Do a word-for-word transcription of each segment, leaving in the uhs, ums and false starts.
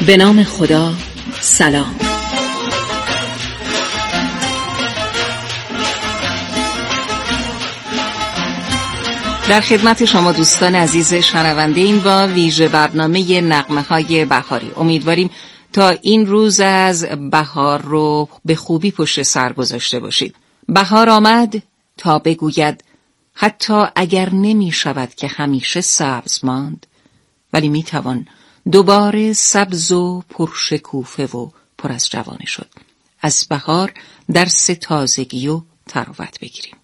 به نام خدا. سلام. در خدمت شما دوستان عزیز شنونده این با ویژه برنامه نغمه‌های بهاری. امیدواریم تا این روز از بهار رو به خوبی پشت سر گذاشته باشید. بهار آمد تا بگوید حتی اگر نمی شود که همیشه سبز ماند، ولی می توان دوباره سبز و پرشکوفه و پر از جوانه شد. از بهار درس تازگی و تراوت بگیریم.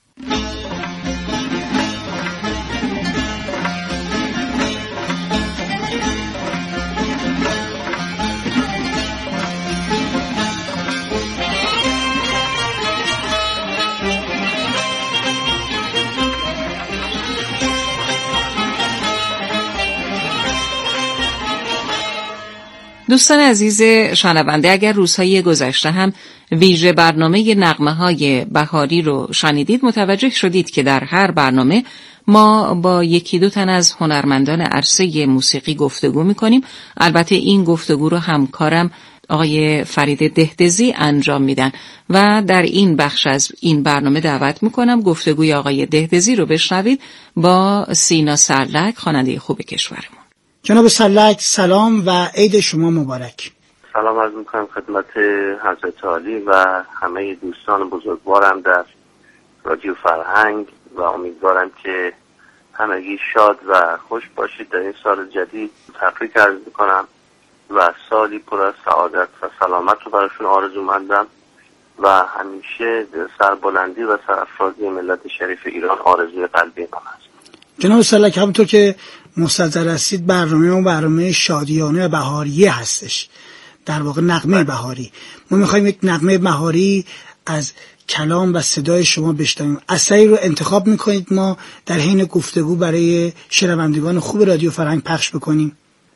دوستان عزیز شنونده، اگر روزهای گذشته هم ویژه برنامه نغمه‌های بهاری رو شنیدید، متوجه شدید که در هر برنامه ما با یکی دو تن از هنرمندان عرصه موسیقی گفتگو می‌کنیم. البته این گفتگو رو همکارم آقای فرید دهدزی انجام میدن و در این بخش از این برنامه دعوت می‌کنم گفتگوی آقای دهدزی رو بشنوید با سینا سرلک، خواننده خوب کشورمون. جناب سرلک سلام و عید شما مبارک. سلام عرض میکنم خدمت حضرت عالی و همه دوستان بزرگوارم در رادیو فرهنگ و امیدوارم که همگی شاد و خوش باشید در این سال جدید. تبریک عرض میکنم و سالی پر از سعادت و سلامت رو براشون آرزومندم و همیشه سربلندی و سرافرازی ملت شریف ایران آرزوی قلبی من است. جناب سرلک، همونطور که مستحضر هستید برنامه ما برنامه شادیانه و بهاریه هستش، در واقع نغمه بهاری. ما میخوایم یک نغمه بهاری از کلام و صدای شما بشنویم. اثری رو انتخاب میکنید ما در حین گفتگو برای شنوندگان خوب رادیو فرهنگ پخش بکنیم.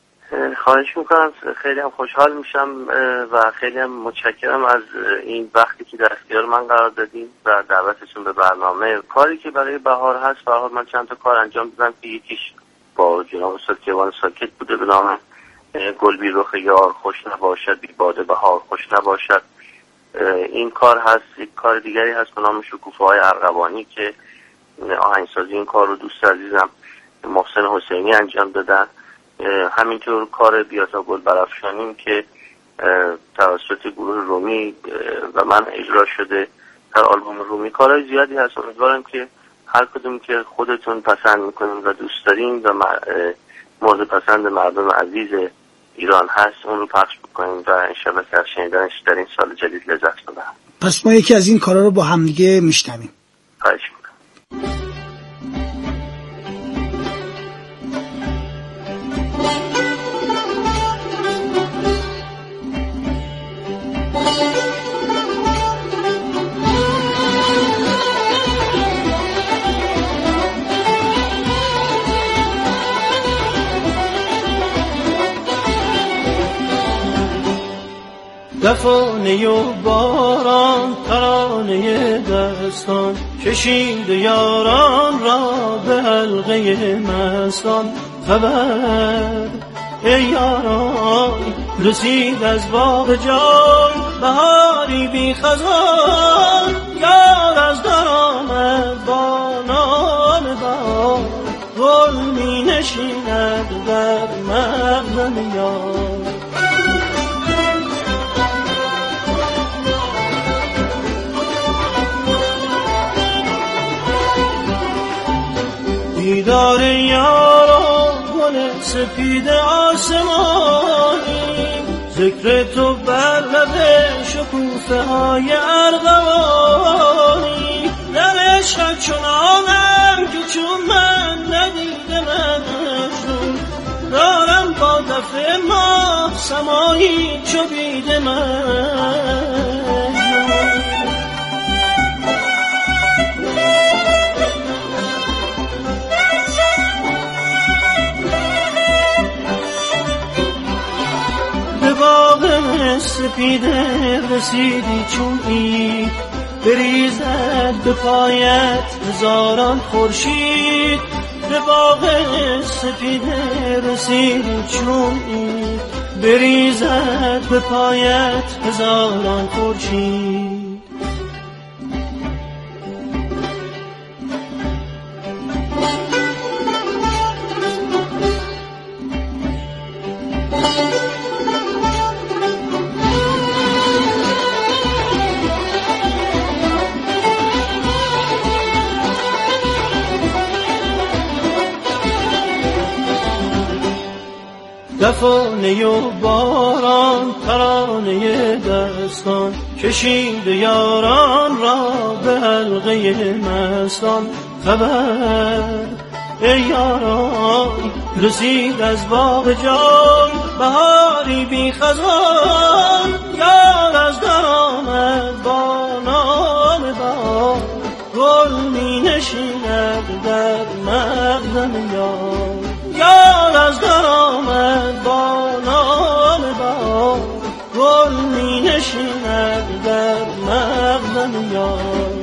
خواهش میکنم. خیلی هم خوشحال میشم و خیلی هم متشکرم از این وقتی که در اختیار من قرار دادین و دعوتتون به برنامه. کاری که برای بهار هست، بهار من چند تا کار انجام دادم که یکیش با جناب استاد کیوان ساکت بوده به نام گل بی رخ یار خوش نباشد، بی باده بهار خوش نباشد. این کار هست. یک کار دیگری هست به نام شکوفه های ارغوانی که آهنگسازی این کار رو دوست عزیزم محسن حسینی انجام دادن. همینطور کار بیا تا گل برافشانیم که توسط گروه رومی و من اجرا شده در آلبوم رومی. کارهای زیادی هست. امیدوارم که هر کدوم که خودتون پسند میکنین و دوست دارین و مورد پسند مردم عزیز ایران هست اون رو پخش بکنین و انشاءالله که از شنیدنش در این سال جدید لذت ببریم. پس ما یکی از این کارا رو با هم دیگه میشنویم. خواهش میکنم. دفانه و باران ترانه دستان کشید یاران را به حلقه مستان. خبر ای یاران رسید از باغ جان، بهاری بی خزان یار از در آمد با نام بهار. گل می نشیند در مغزم یار. دیدار یاران گل سپید آسمانی، ذکر تو بر لب شکوفه های ارغوانی. در عشق چنانم که چون من ندیده مجنون، دارم با دفع ماه سمایی چو بید من. سپیده رسیدی چون عید، بریزد به پایت هزاران خورشید. به باغ سپیده رسیدی چون عید، بریزد به پایت هزاران خورشید. دفانه و باران ترانه دستان کشید یاران را به حلقه مستان. خبر ای یاران رسید از باغ جان بهاری بی خزان. یار از در آمد با نام بهار گل می نشیند در مقدم یار. یار از در آمد با نام بهار گل می نشیند در مقدم یار.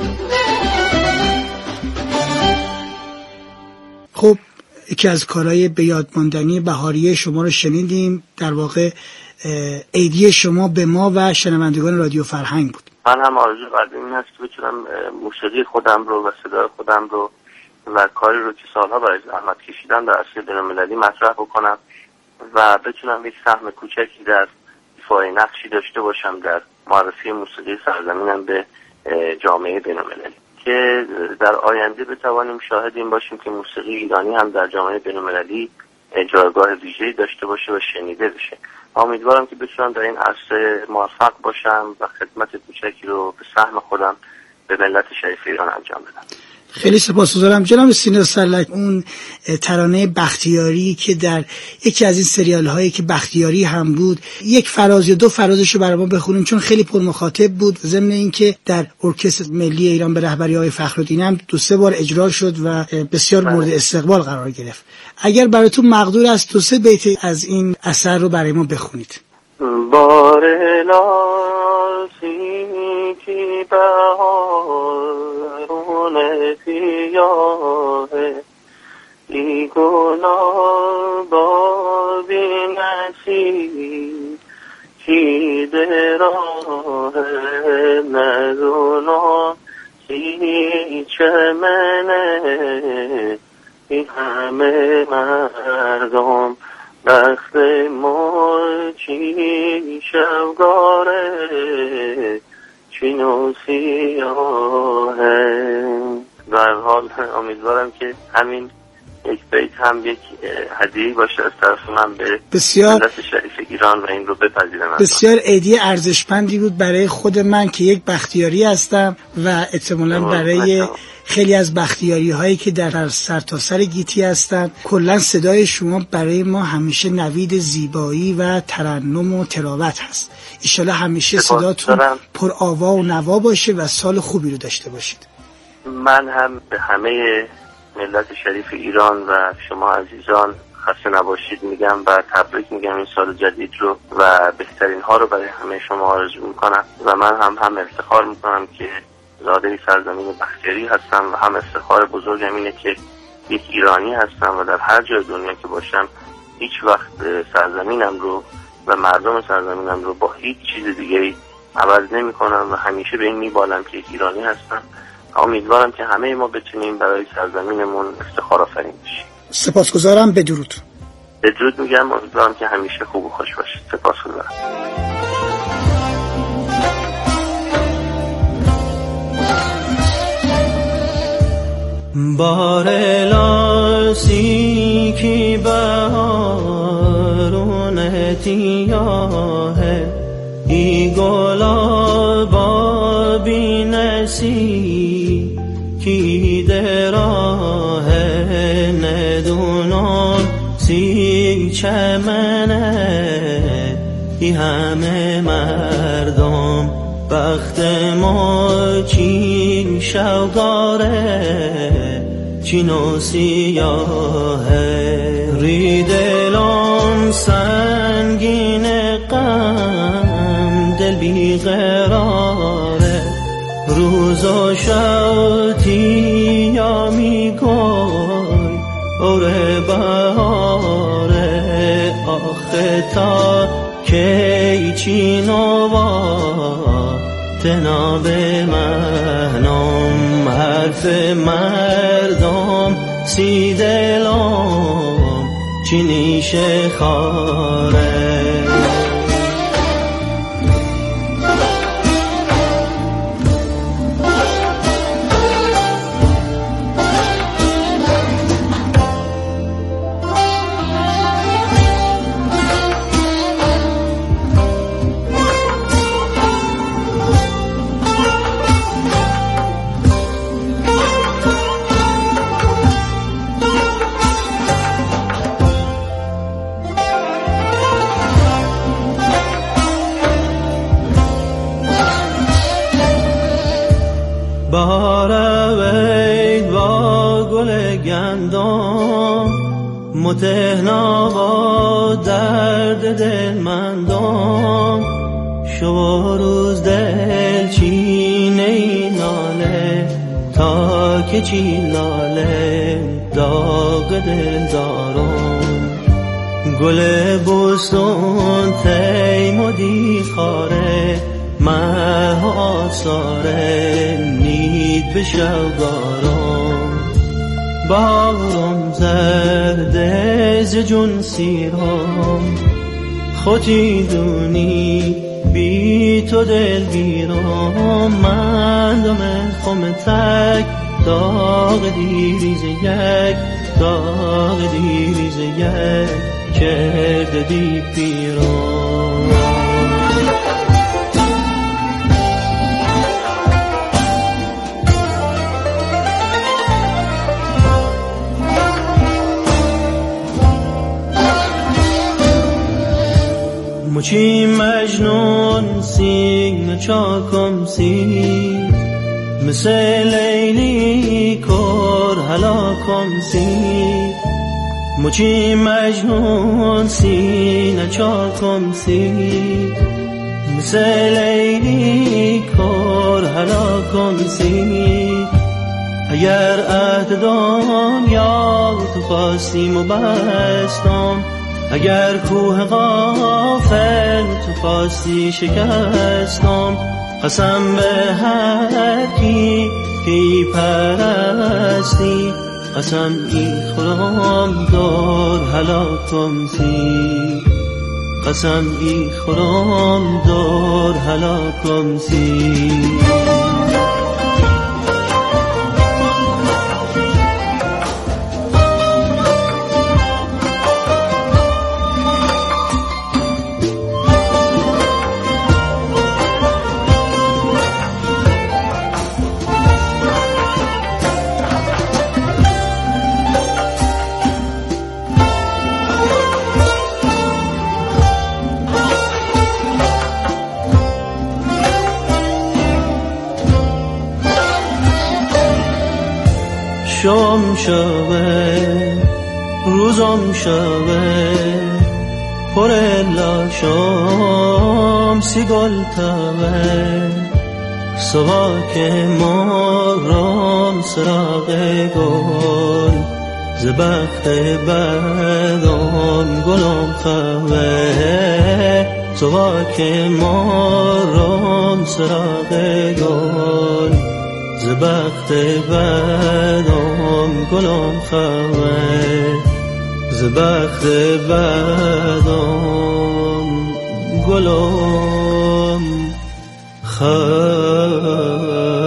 خب یکی از کارهای به یاد ماندنی بهاری شما رو شنیدیم. در واقع عیدی شما به ما و شنوندگان رادیو فرهنگ بود. من هم آرزو قلبیم این هست که بتونم موسیقی خودم رو و صدای خودم رو و کاری رو که سالها برای زحمت کشیدم در عرصه بین‌المللی مطرح بکنم و بتونم یک سهم کوچکی در ایفای نقشی داشته باشم در معرفی موسیقی سرزمینم به جامعه بین‌المللی که در آینده بتوانیم شاهد این باشیم که موسیقی ایرانی هم در جامعه بین‌المللی جایگاه ویژه‌ای داشته باشه و شنیده بشه. امیدوارم که بتونم در این عرصه موفق باشم و خدمت کوچکی رو به سهم خودم به ملت شریف ایران انجام بدم. خیلی سپاسگزارم جناب سینه سرلک. اون ترانه بختیاری که در یکی از این سریال هایی که بختیاری هم بود، یک فراز یا دو فرازشو برای ما بخونیم چون خیلی پر مخاطب بود. ضمن اینکه در ارکستر ملی ایران به رهبری آقای فخرالدین هم دو سه بار اجرا شد و بسیار مورد استقبال قرار گرفت. اگر براتون مقدور است دو سه بیت از این اثر رو برای ما بخونید. بار لاسی کی بهارون سیاه ای گلاب بی نصیب کی دراه ندونم سی چمنه ای همه مردم بخت موچی شبگاره چین و سیاهه. در حال امیدوارم که همین یک بیت هم یک هدیه باشه از طرف من به بسیار ملت شریف ایران و این رو بپذیرم. بسیار عیدی ارزشمندی بود برای خود من که یک بختیاری هستم و احتمالاً برای خیلی از بختیاری هایی که در سرتاسر گیتی هستن. کلا صدای شما برای ما همیشه نوید زیبایی و ترنم و تراوت هست. ایشالا همیشه صداتون پر آوا و نوا باشه و سال خوبی رو داشته باشید. من هم به همه ملت شریف ایران و شما عزیزان خسته نباشید میگم و تبریک میگم این سال جدید رو و بهترین ها رو برای همه شما آرزو میکنم و من هم هم افتخار میکنم که زاده سرزمین بختیاری هستم و هم افتخار بزرگم اینه که یک ایرانی هستم و در هر جای دنیا که باشم هیچ وقت سرزمینم رو و مردم سرزمینم رو با هیچ چیز دیگه‌ای عوض نمی‌کنم و همیشه به این میبالم که یک ایرانی هستم. امیدوارم که همه ما بتونیم برای سرزمینمون افتخار آفرین بشیم. سپاسگزارم. بدرود. بدرود میگم. امیدوارم که همیشه خوب و خوش باشید. سپاسگزارم. بار لاسی کی بهارون تیاه ای گلاب بی نصیب کی دراه ندونم سی چمنه ای همه مردم بخت ما چین شوگاره چین و سیاهه ری دلم سنگین غم دل بی قراره روز و شب تیا می گل اور بهاره آخه تا که چی نوا تناب منام حرف مردم سی دلم چی نیشه خاره متهنا با درد دل مندم شو روز دل چینه این ناله تا که چی لاله داغ دل دارم گل بستون تیم و دی خاره مه و آثاره نید به شوگارم بارم زرده ز جون سیرم خودی دونی بی تو دل بیرم من دم خم تک داغ دیریز یک داغ دیریز یک کرده دی پیرم مچی مجنون سینگ چاکم سید مثل لیلی کر هلاکم سید مچی مجنون سینگ چاکم سید مثل لیلی کر هلاکم سید اگر عهد دنیا تو خواستیم و بستم اگر کوه غافل تو خواستی شکستم قسم به هر کی که پرستی قسم ای خورم دور هلاکم سی قسم ای خورم دور هلاکم سی شام شوه روزم شوه پر لاشام سی گل تاوه سوا که مارم سراغ گل ز بخت بدم گلم خوه سوا که مارم سراغ گل ز بخت بدم گلم خوه ز بخت بدم گلم خوه.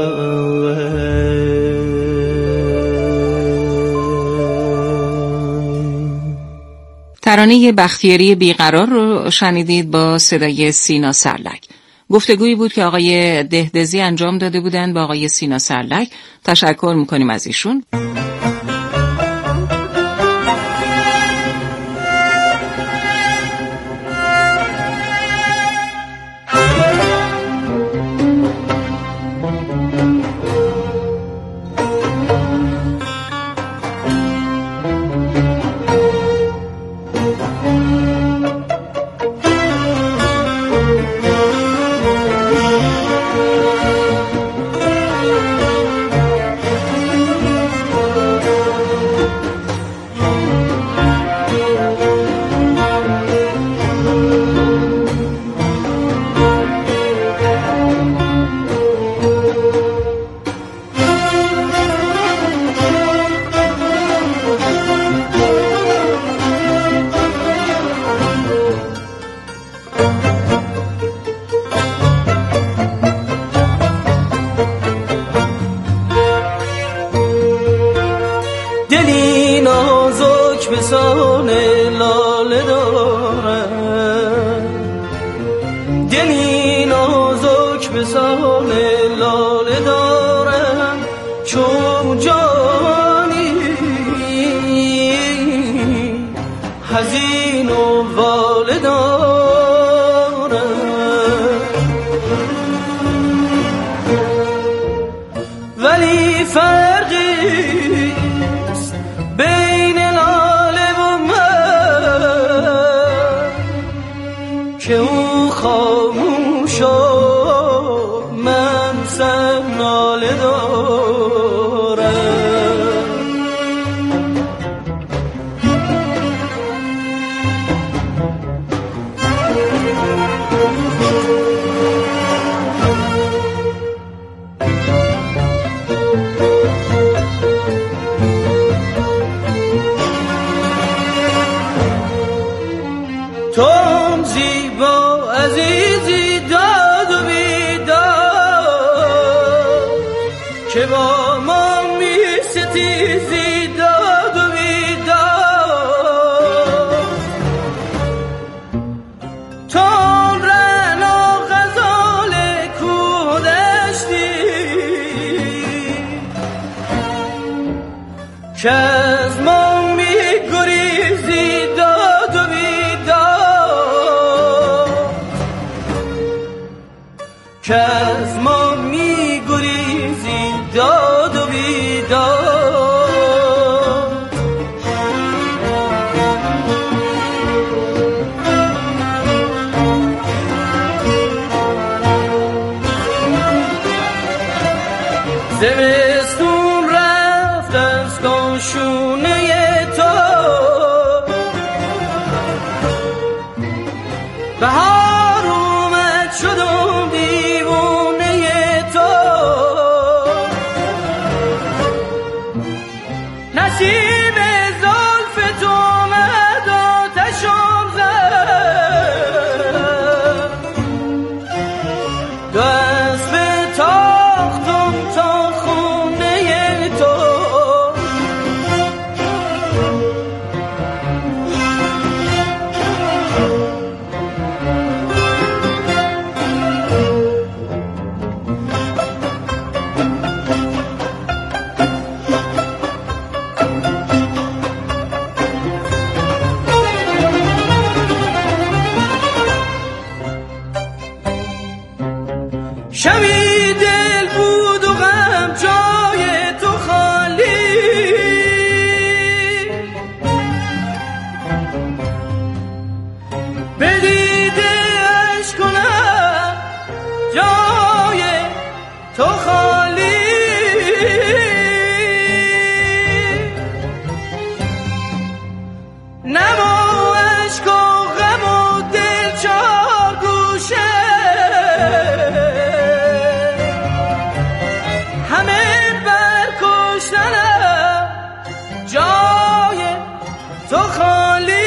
ترانه بختیاری بیقرار رو شنیدید با صدای سینا سرلک. گفتگویی بود که آقای دهدزی انجام داده بودند با آقای سینا سرلک. تشکر میکنیم از ایشون. بسان لاله دارم، دلی نازک بسان لاله دارم، چون جانی حزین و واله دارم. ولی فرقی است بین لاله و من که او خاموش و من سر ناله دارم. تو زیبا عزیزی داد و بیداد که با ما می ستیزی داد و بیداد. تو رعنا غزال کوه دشتی که از ما می گریزی داد و که از ما می گریزی داد و بیداد. زمستون رفت از کاشونه تو، بهار اومد شدم دیوونه تو، نسیم زلف تو اومد آتشم زد، دست به تاختم تا خونه تو. شبی دل بود و غم جای تو خالی، به دیده اشک کنم جای تو خالی. نما اشک و غم و دل چار گوشه، همه برکشتنم جای تو خالی.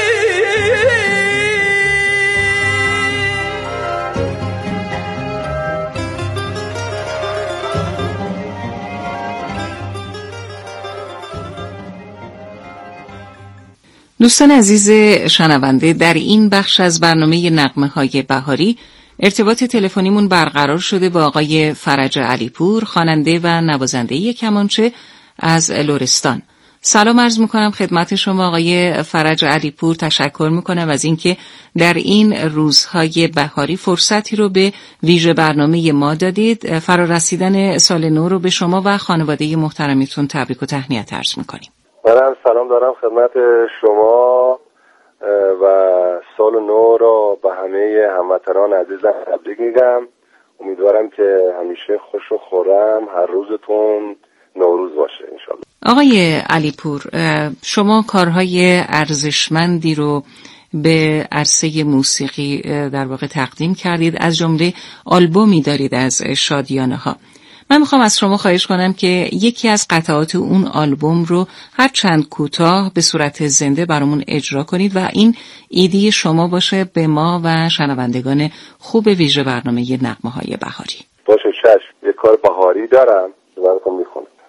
دوستان عزیز شنونده، در این بخش از برنامه نغمه‌های بهاری ارتباط تلفنیمون برقرار شده با آقای فرج علیپور، خواننده و نوازنده کمانچه از لرستان. سلام عرض میکنم خدمت شما آقای فرج علیپور. تشکر میکنم از اینکه در این روزهای بهاری فرصتی رو به ویژه برنامه ما دادید. فرارسیدن سال نو رو به شما و خانواده محترمتون تبریک و تهنیت عرض میکنیم. منم سلام دارم خدمت شما و سال نو رو به همه هموطنان عزیزم تبریک میگم. امیدوارم که همیشه خوش و خرم هر روزتون نوروز باشه انشالله. آقای علیپور، شما کارهای ارزشمندی رو به عرصه موسیقی در واقع تقدیم کردید، از جمله آلبومی دارید از شادیانه ها. من میخوام از شما خواهش کنم که یکی از قطعات اون آلبوم رو هر چند کوتاه به صورت زنده برامون اجرا کنید و این ایدی شما باشه به ما و شنوندگان خوب ویژه برنامه نغمه‌های بهاری. باشه چشم. یه کار بهاری دارم که براتون میخونم.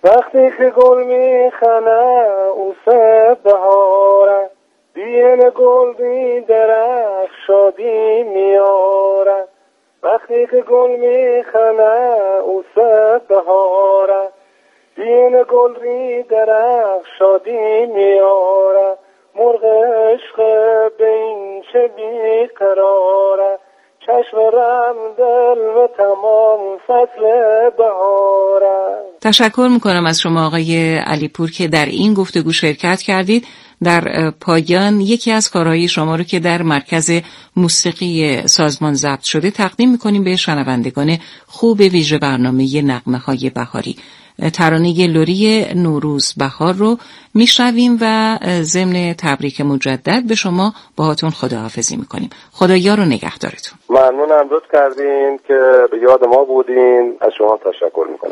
وقتی که گل میخنه او سه بهاره، دین گل بی درخت شادی میاره. وقتی که گل میخنه او سه بهاره، دین گل ری درخت شادی میاره. مرغ عشق به این چه بیقراره، چشم رم دل و تمام فصل بهاره. تشکر میکنم از شما آقای علیپور که در این گفتگو شرکت کردید. در پایان یکی از کارهای شما رو که در مرکز موسیقی سازمان ضبط شده تقدیم میکنیم به شنوندگان خوب ویژه برنامه نغمه‌های بهاری. ترانه لری نوروز بهار رو میشنویم و ضمن تبریک مجدد به شما باهاتون خداحافظی میکنیم. خدایا رو نگهدارتون. ممنونم لطف کردین که به یاد ما بودین. از شما تشکر میکنم.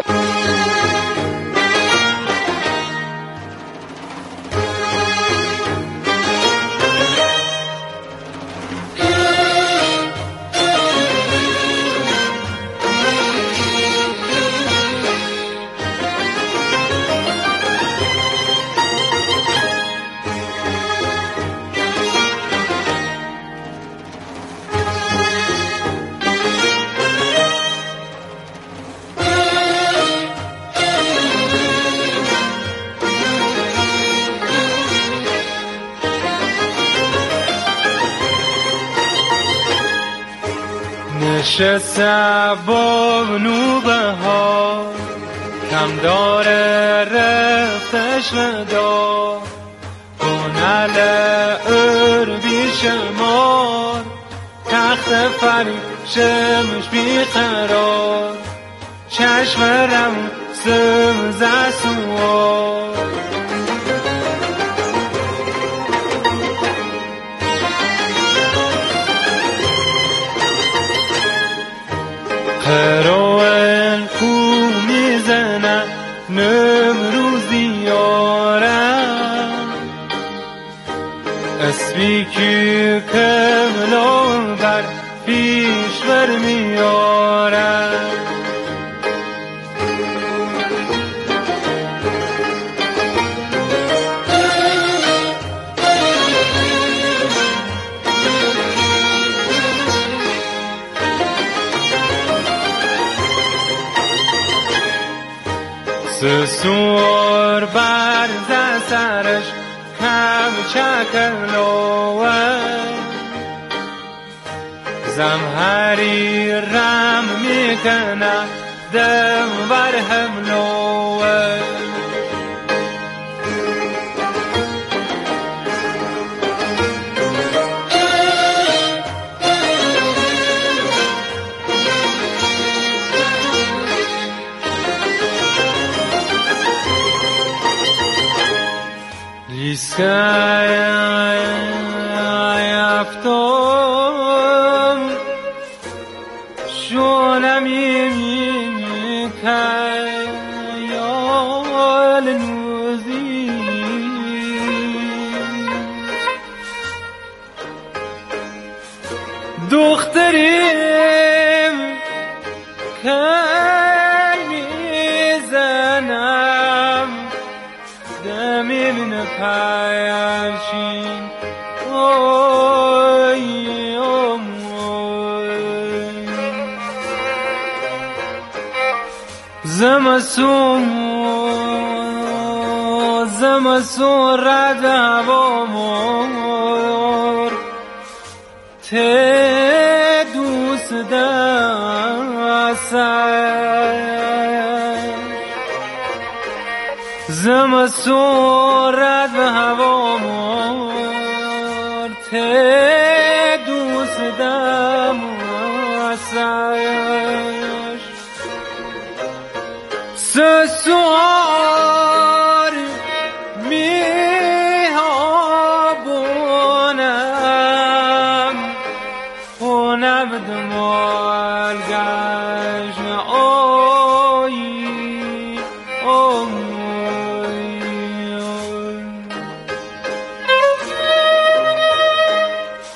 نشسته بانو بهار، کم داره رفتش مدار. کنال ار بیشمار، تخت فری شمش بیقرار. چشم رم سوزه سوار، قروان کو میزنه نمروزی یارم. اسبی که کملو بر پیش بر میارم. سوار بر سرش کم چکلوه، زمهری رم میکنه دم بر هملوه. Sky aftom shonam yemi kayal nuzi dukhtarim kay mizanam damin payashin oy oy zamasun zamasun radavamor te dus dasay zamasun radavamor te dus dasay سوار میابونم خونم دمال گشن آی آی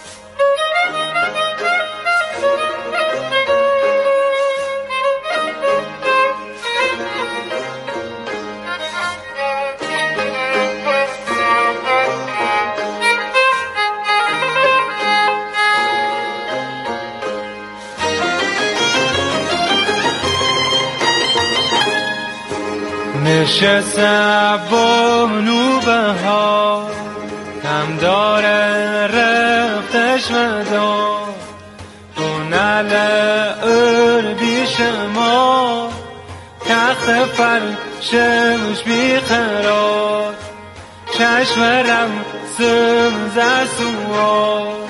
نشسته بانو بهار کم داره رفتش مدار تونل ار بیش ما تخت فرشش بیقرار چشم رمسم زسوار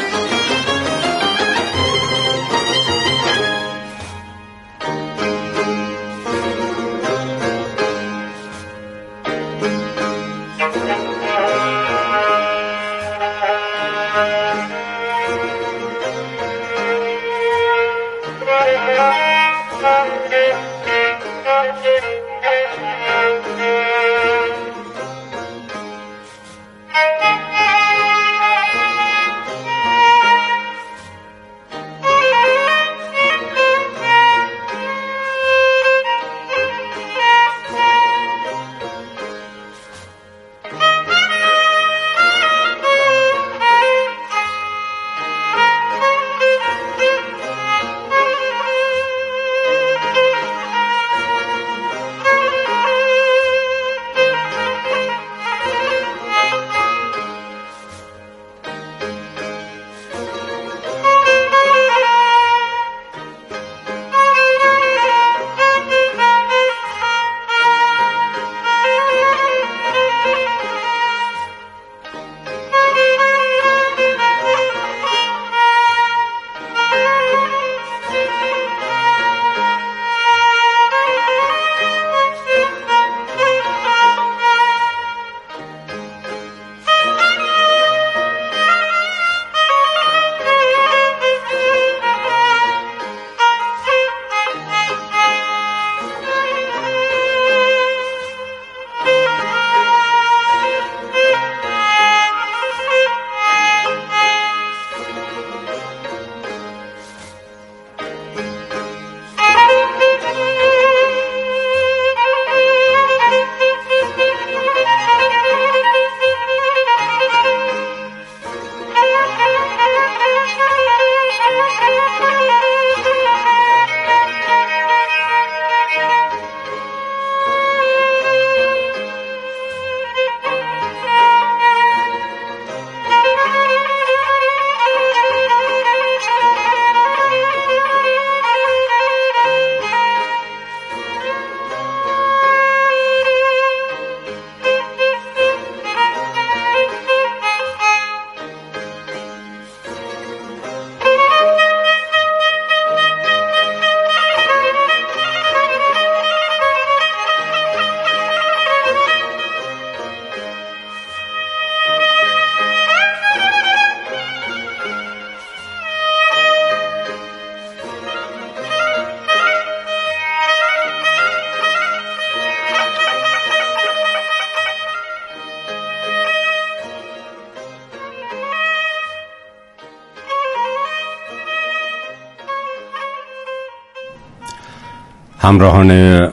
همراهان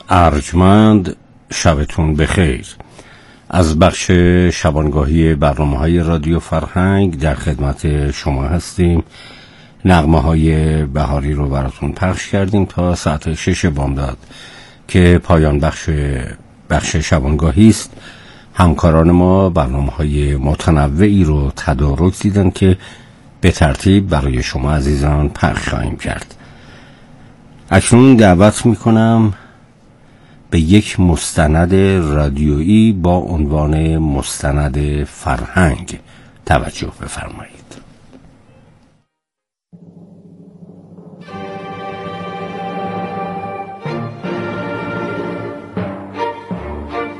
ارجمند، شبتون بخیر. از بخش شبانگاهی برنامه‌های رادیو فرهنگ در خدمت شما هستیم. نغمه‌های بهاری رو براتون پخش کردیم تا ساعت شش بامداد که پایان بخش بخش شبانگاهی است. همکاران ما برنامه‌های متنوعی رو تدارک دیدن که به ترتیب برای شما عزیزان پخش خواهیم کرد. اکنون دعوت میکنم به یک مستند رادیویی با عنوان مستند فرهنگ توجه بفرمایید.